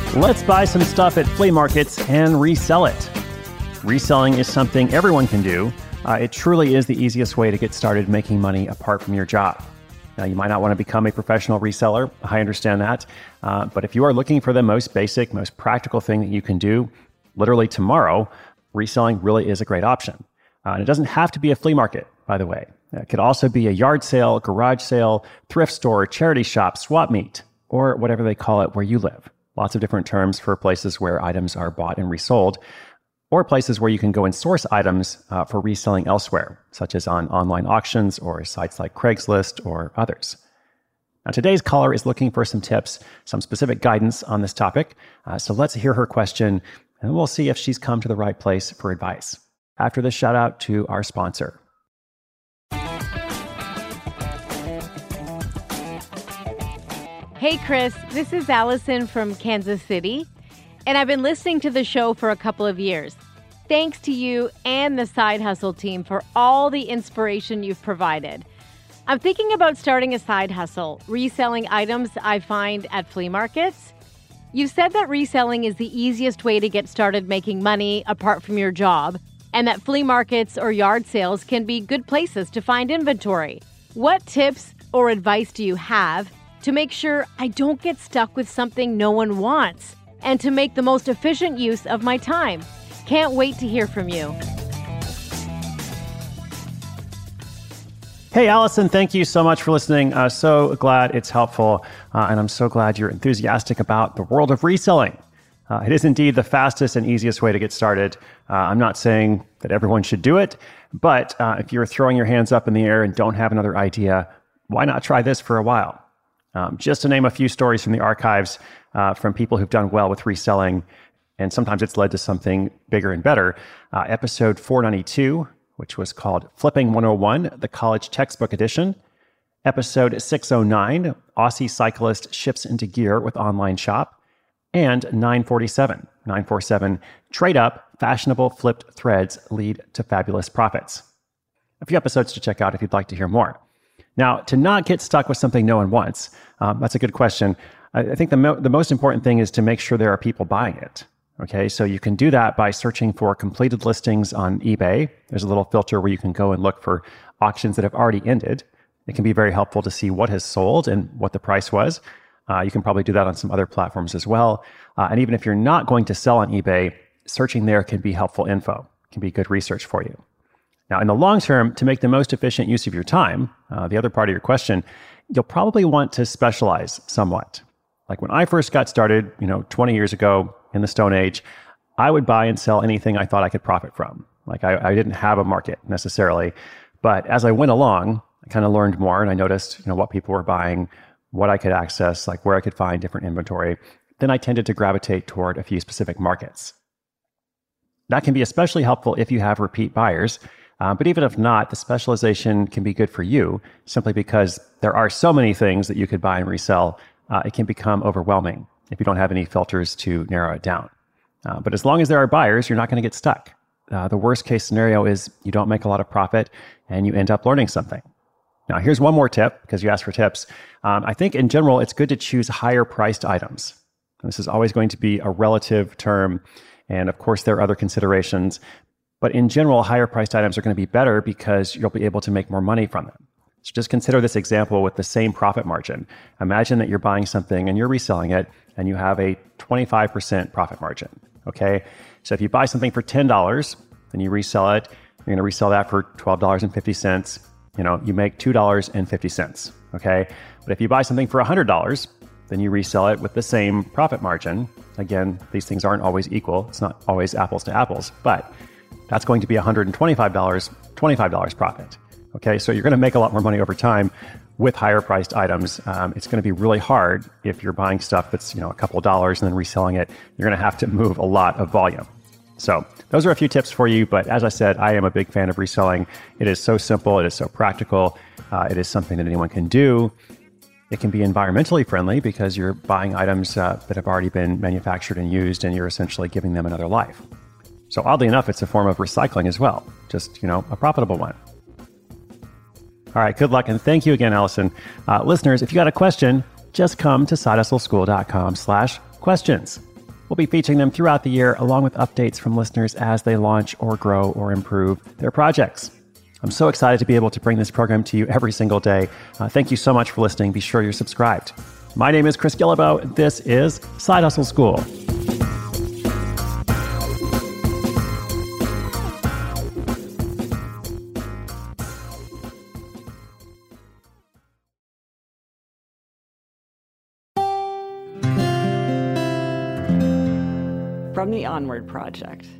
Let's buy some stuff at flea markets and resell it. Reselling is something everyone can do. It truly is the easiest way to get started making money apart from your job. Now, you might not want to become a professional reseller. I understand that. But if you are looking for the most basic, most practical thing that you can do, literally tomorrow, reselling really is a great option. And it doesn't have to be a flea market, by the way. It could also be a yard sale, garage sale, thrift store, charity shop, swap meet, or whatever they call it where you live. Lots of different terms for places where items are bought and resold, or places where you can go and source items for reselling elsewhere, such as on online auctions or sites like Craigslist or others. Now, today's caller is looking for some tips, some specific guidance on this topic. So let's hear her question, and we'll see if she's come to the right place for advice. After this shout out to our sponsor. Hey, Chris, this is Allison from Kansas City, and I've been listening to the show for a couple of years. Thanks to you and the Side Hustle team for all the inspiration you've provided. I'm thinking about starting a side hustle, reselling items I find at flea markets. You said that reselling is the easiest way to get started making money apart from your job, and that flea markets or yard sales can be good places to find inventory. What tips or advice do you have to make sure I don't get stuck with something no one wants, and to make the most efficient use of my time? Can't wait to hear from you. Hey, Allison, thank you so much for listening. So glad it's helpful, and I'm so glad you're enthusiastic about the world of reselling. It is indeed the fastest and easiest way to get started. I'm not saying that everyone should do it, but if you're throwing your hands up in the air and don't have another idea, why not try this for a while? Just to name a few stories from the archives from people who've done well with reselling, and sometimes it's led to something bigger and better. Episode 492, which was called Flipping 101, the college textbook edition. Episode 609, Aussie cyclist ships into gear with online shop. And 947, trade up, fashionable flipped threads lead to fabulous profits. A few episodes to check out if you'd like to hear more. Now, to not get stuck with something no one wants, that's a good question. I think the most important thing is to make sure there are people buying it. Okay, so you can do that by searching for completed listings on eBay. There's a little filter where you can go and look for auctions that have already ended. It can be very helpful to see what has sold and what the price was. You can probably do that on some other platforms as well. And even if you're not going to sell on eBay, searching there can be helpful info, can be good research for you. Now, in the long term, to make the most efficient use of your time, the other part of your question, you'll probably want to specialize somewhat. Like when I first got started, 20 years ago in the Stone Age, I would buy and sell anything I thought I could profit from. Like I didn't have a market necessarily, but as I went along, I kind of learned more and I noticed, what people were buying, what I could access, like where I could find different inventory. Then I tended to gravitate toward a few specific markets. That can be especially helpful if you have repeat buyers. But even if not, the specialization can be good for you simply because there are so many things that you could buy and resell. It can become overwhelming if you don't have any filters to narrow it down. But as long as there are buyers, you're not going to get stuck. The worst case scenario is you don't make a lot of profit and you end up learning something. Now, here's one more tip, because you asked for tips. I think in general, it's good to choose higher priced items. This is always going to be a relative term. And of course, there are other considerations. But in general, higher priced items are going to be better because you'll be able to make more money from them. So just consider this example with the same profit margin. Imagine that you're buying something and you're reselling it and you have a 25% profit margin. Okay. So if you buy something for $10, then you resell it, you're going to resell that for $12.50. You make $2.50. Okay. But if you buy something for $100, then you resell it with the same profit margin. Again, these things aren't always equal. It's not always apples to apples, but that's going to be $125 profit. Okay, so you're going to make a lot more money over time with higher priced items. It's going to be really hard if you're buying stuff that's a couple of dollars and then reselling it. You're going to have to move a lot of volume. So those are a few tips for you. But as I said, I am a big fan of reselling. It is so simple. It is so practical. It is something that anyone can do. It can be environmentally friendly because you're buying items that have already been manufactured and used, and you're essentially giving them another life. So oddly enough, it's a form of recycling as well, just, a profitable one. All right, good luck. And thank you again, Allison. Listeners, if you got a question, just come to sidehustleschool.com/questions. We'll be featuring them throughout the year, along with updates from listeners as they launch or grow or improve their projects. I'm so excited to be able to bring this program to you every single day. Thank you so much for listening. Be sure you're subscribed. My name is Chris Guillebeau. This is Side Hustle School. From the Onward Project.